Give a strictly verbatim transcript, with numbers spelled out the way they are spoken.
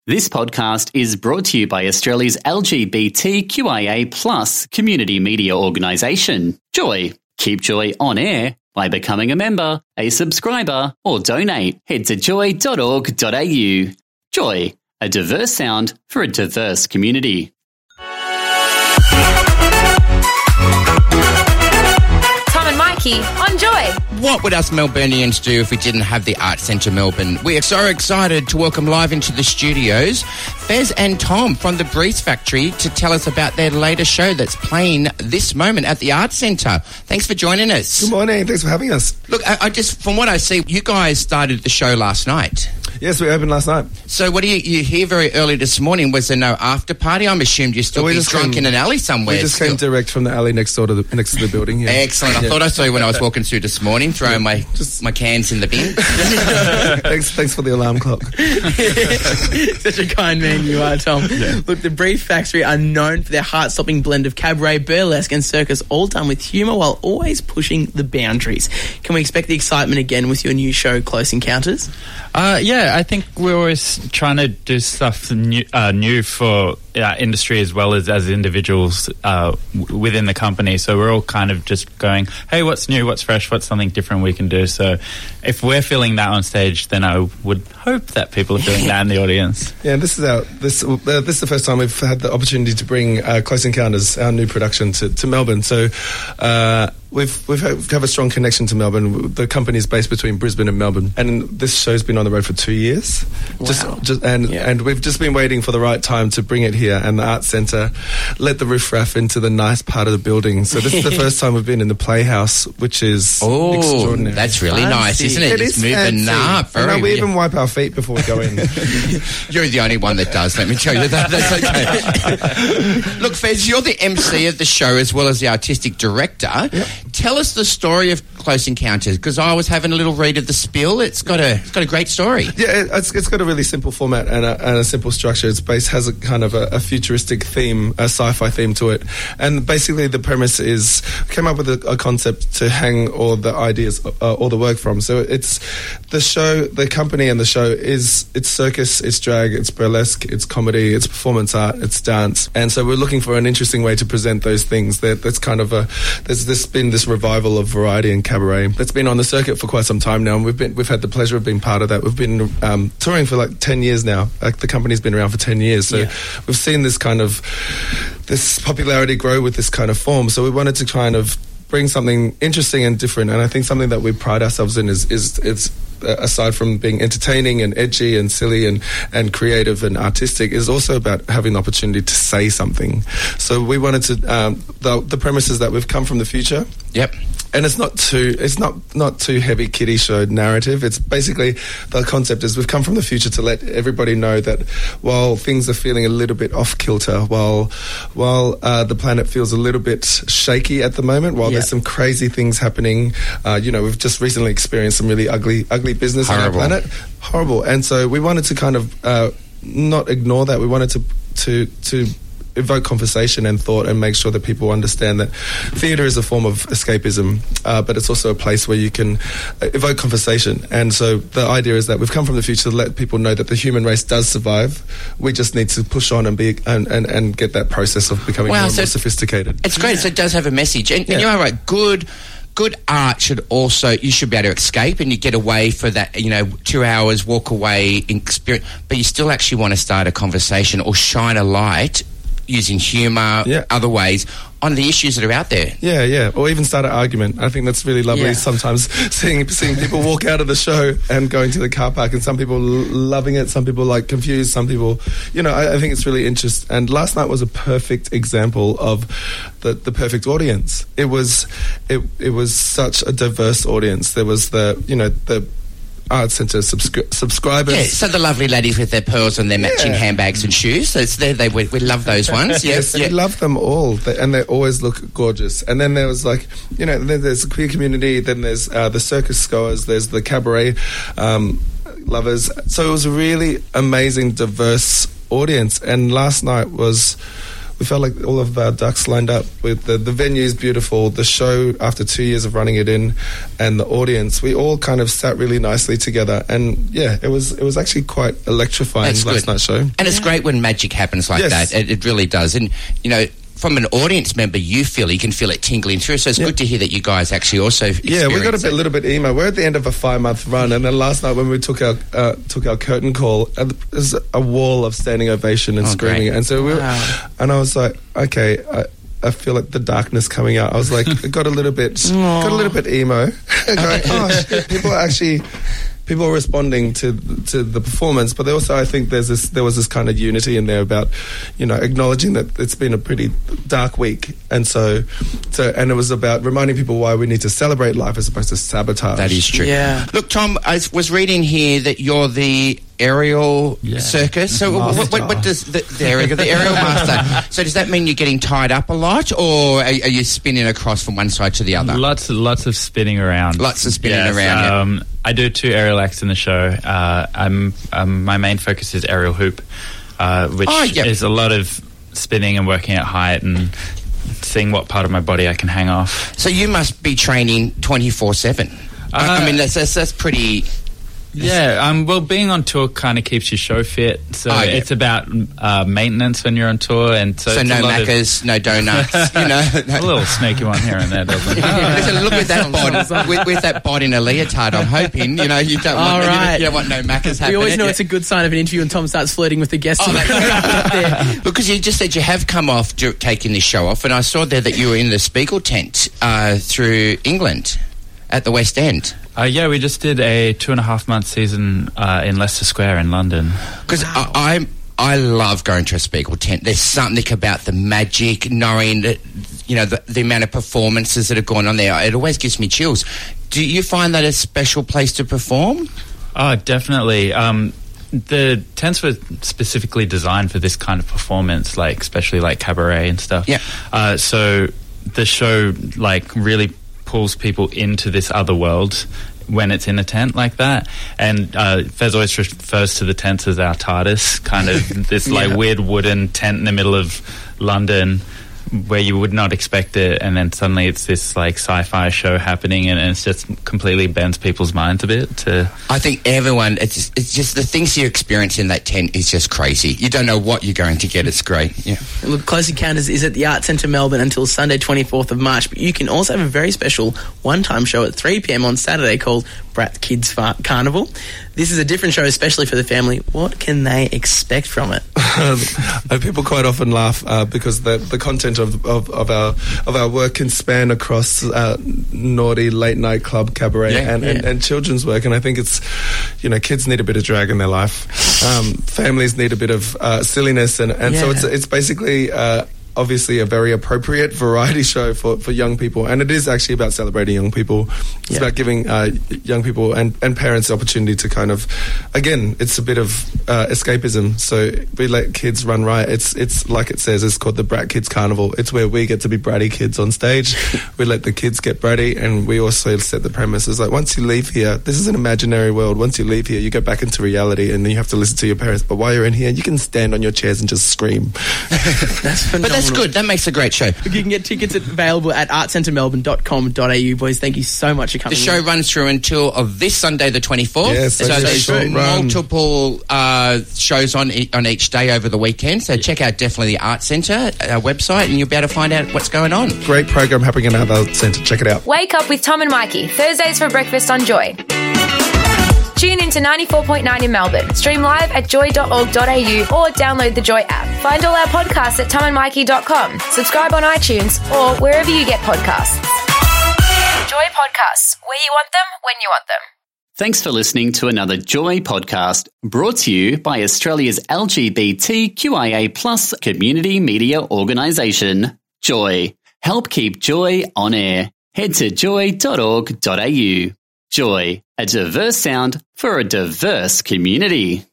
This podcast is brought to you by Australia's L G B T Q I A plus community media organisation, Joy. Keep Joy on air by becoming a member, a subscriber, or donate. Head to joy dot org dot a u. Joy, a diverse sound for a diverse community. Tom and Mikey on Joy. What would us Melburnians do if we didn't have the Arts Centre Melbourne? We are so excited to welcome live into the studios Fez and Tom from the Breeze Factory to tell us about their latest show that's playing this moment at the Arts Centre. Thanks for joining us. Good morning. Thanks for having us. Look, I, I just, from what I see, you guys started the show last night. Yes, we opened last night. So what do you, you hear very early this morning? Was there no after party? I'm assumed you still we be just drunk came, in an alley somewhere. We just still. came direct from the alley next door to the next to the building. Yeah. Excellent. I yeah. thought I saw you when I was walking through this morning, throwing yeah. my just, my cans in the bin. thanks, thanks for the alarm clock. Such a kind man you are, Tom. Yeah. Look, the Breeze Factory are known for their heart-stopping blend of cabaret, burlesque and circus, all done with humour while always pushing the boundaries. Can we expect the excitement again with your new show, Close Encounters? Uh, yeah, I think we're always trying to do stuff new, uh, new for our industry as well as as individuals uh, w- within the company. So we're all kind of just going, hey, what's new, what's fresh, what's something different we can do? So if we're feeling that on stage, then I would hope that people are feeling that in the audience. Yeah, this is our this uh, this is the first time we've had the opportunity to bring uh, Close Encounters, our new production, to, to Melbourne. So uh, we've we've had, have a strong connection to Melbourne. The company is based between Brisbane and Melbourne, and this show's been on the road for two years. Wow. Just, just and yeah. and we've just been waiting for the right time to bring it here. And the Arts Centre let the riffraff into the nice part of the building. So this is the first time we've been in the Playhouse, which is oh, extraordinary. That's really Fancy. nice, isn't it? It Just is moving fancy. up. I know, Very, we yeah. even wipe our feet before we go in. You're the only one that does, let me tell you that. That's okay. Look, Fez, you're the M C of the show as well as the artistic director. Yep. Tell us the story of Close Encounters, because I was having a little read of the spiel. It's got a it's got a great story. Yeah, it's, it's got a really simple format and a, and a simple structure. It's based has a kind of a, a futuristic theme, a sci-fi theme to it, and basically the premise is came up with a, a concept to hang all the ideas, uh, all the work from. So it's the show, the company, and the show is it's circus, it's drag, it's burlesque, it's comedy, it's performance art, it's dance, and so we're looking for an interesting way to present those things. That that's kind of a there's this been this revival of variety and cabaret that's been on the circuit for quite some time now, and we've been we've had the pleasure of being part of that. We've been um, touring for like ten years now. Like the company's been around for ten years, so yeah. we've seen this kind of this popularity grow with this kind of form. So we wanted to kind of bring something interesting and different, and I think something that we pride ourselves in is is it's uh, aside from being entertaining and edgy and silly and and creative and artistic, is also about having the opportunity to say something. So we wanted to um, the the premise is that we've come from the future. Yep. And it's not too it's not, not too heavy kiddie show narrative. It's basically the concept is we've come from the future to let everybody know that while things are feeling a little bit off kilter, while while uh, the planet feels a little bit shaky at the moment, while yeah. there's some crazy things happening, uh, you know, we've just recently experienced some really ugly ugly business Horrible. on our planet, horrible. And so we wanted to kind of uh, not ignore that. We wanted to to to. evoke conversation and thought and make sure that people understand that theatre is a form of escapism, uh, but it's also a place where you can evoke conversation. And so the idea is that we've come from the future to let people know that the human race does survive. We just need to push on and be and, and, and get that process of becoming Wow, more and so more sophisticated. It's great. Yeah. So it does have a message. And, yeah. and you are right. Good Good art should also, you should be able to escape and you get away for that, you know, two hours, walk away, experience, but you still actually want to start a conversation or shine a light using humour, yeah. other ways, on the issues that are out there. Yeah, yeah. Or even start an argument. I think that's really lovely Yeah. sometimes, seeing seeing people walk out of the show and going to the car park, and some people l- loving it, some people like confused, some people, you know, I, I think it's really interesting. And last night was a perfect example of the, the perfect audience. It was, it, it was such a diverse audience. There was the, you know, the Arts Centre subscri- subscribers. Yeah, so the lovely ladies with their pearls and their matching Yeah. handbags and shoes. So it's there. They we, we love those ones. Yes, yeah. we love them all, They- and they always look gorgeous. And then there was like, you know, then there's the queer community, then there's uh, the circus goers, there's the cabaret um, lovers. So it was a really amazing, diverse audience. And last night was we felt like all of our ducks lined up. With the the venue is beautiful, the show after two years of running it in, and the audience. We all kind of sat really nicely together, and yeah, it was it was actually quite electrifying. That's last good. night's show. And it's great when magic happens like Yes. that. It, it really does. And, you know, from an audience member, you feel you can feel it tingling through. So it's Yeah. good to hear that you guys actually also Yeah, we got a experience bit, it. little bit emo. We're at the end of a five-month run, and then last night when we took our uh, took our curtain call, uh, there's a wall of standing ovation and Oh, screaming. great. And so we, were, Wow. and I was like, okay, I, I feel like the darkness coming out. I was like, it got a little bit, got a little bit emo. Going, oh shit, people are actually. People are responding to to the performance, but they also, I think, there's this there was this kind of unity in there about, you know, acknowledging that it's been a pretty dark week, and so, so and it was about reminding people why we need to celebrate life as opposed to sabotage. That is true. Yeah. Look, Tom, I was reading here that you're the aerial Yeah. circus. So what, what, what does the, the, aerial, the aerial master? So does that mean you're getting tied up a lot, or are, are you spinning across from one side to the other? Lots, lots of spinning around. Lots of spinning Yes, around, yeah. Um, I do two aerial acts in the show. Uh, I'm um, my main focus is aerial hoop, uh, which Oh, yep. is a lot of spinning and working at height and seeing what part of my body I can hang off. So you must be training twenty-four seven. I, I Uh, mean, that's, that's, that's pretty... Yeah, um, well, being on tour kind of keeps you show fit. So Oh, yeah. it's about uh, maintenance when you're on tour, and so, So it's no a lot of- macas, no donuts, you know. a little sneaky one here and there, doesn't it? Listen, look with that bod, with, with that bod in a leotard. I'm hoping, you know, you don't want, All you, right. don't, you don't want no macas happening. We always know Yeah. it's a good sign of an interview when Tom starts flirting with the guests. Oh, that's because you just said you have come off do, taking this show off, and I saw there that you were in the Spiegel tent uh, through England at the West End. Uh, yeah, we just did a two and a half month season uh, in Leicester Square in London. Because I, I I love going to a Spiegel tent. There's something about the magic, knowing that, you know, the, the amount of performances that have gone on there. It always gives me chills. Do you find that a special place to perform? Oh, definitely. Um, the tents were specifically designed for this kind of performance, like especially like cabaret and stuff. Yeah. Uh, so the show like really pulls people into this other world when it's in a tent like that. And uh, Fez always refers to the tents as our TARDIS, kind of this like Yeah. weird wooden tent in the middle of London where you would not expect it, and then suddenly it's this like sci-fi show happening, and, and it's just completely bends people's minds a bit to... I think everyone, it's just, it's just the things you experience in that tent is just crazy. You don't know what you're going to get. It's great. Yeah. Look, Close Encounters is at the Arts Centre Melbourne until Sunday twenty-fourth of March, but you can also have a very special one-time show at three p.m. on Saturday called Brat Kids Far- Carnival. This is a different show, especially for the family. What can they expect from it? Uh, people quite often laugh uh, because the the content of, of, of our of our work can span across uh, naughty late night club cabaret Yeah, and, and, yeah. and children's work, and I think it's, you know, kids need a bit of drag in their life, um, families need a bit of uh, silliness, and, and so Yeah. it's it's basically. Uh, Obviously, a very appropriate variety show for, for young people, and it is actually about celebrating young people. It's Yeah. about giving uh, young people and, and parents the opportunity to kind of, again, it's a bit of uh, escapism. So we let kids run riot. It's it's like it says, it's called the Brat Kids Carnival. It's where we get to be bratty kids on stage. We let the kids get bratty, and we also set the premises like once you leave here, this is an imaginary world. Once you leave here, you go back into reality, and then you have to listen to your parents. But while you're in here, you can stand on your chairs and just scream. That's phenomenal. But that's good. That makes a great show. You can get tickets available at arts centre melbourne dot com dot a u, boys. Thank you so much for coming The show in. runs through until of this Sunday, the twenty-fourth. Yes, so that's a there's short run. multiple uh, shows on e- on each day over the weekend. So check out definitely the Arts Centre uh, website, and you'll be able to find out what's going on. Great program happening at our centre. Check it out. Wake up with Tom and Mikey, Thursdays for breakfast on Joy. Tune in to ninety-four point nine in Melbourne. Stream live at joy dot org dot a u or download the Joy app. Find all our podcasts at tom and mikey dot com. Subscribe on iTunes or wherever you get podcasts. Joy Podcasts, where you want them, when you want them. Thanks for listening to another Joy podcast brought to you by Australia's L G B T Q I A plus community media organisation, Joy. Help keep Joy on air. Head to joy dot org dot a u. Joy, a diverse sound for a diverse community.